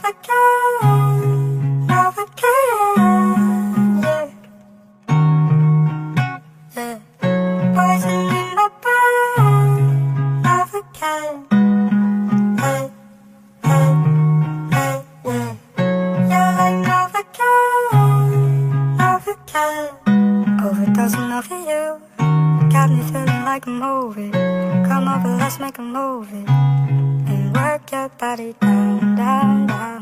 Novocaine, Novocaine, yeah, yeah. Poison in my brain, Novocaine, hey, hey, hey, yeah. You're like Novocaine, Novocaine. Overdosing over you, got me feeling like a movie. Come over, let's make a movie and work your body down, down, down.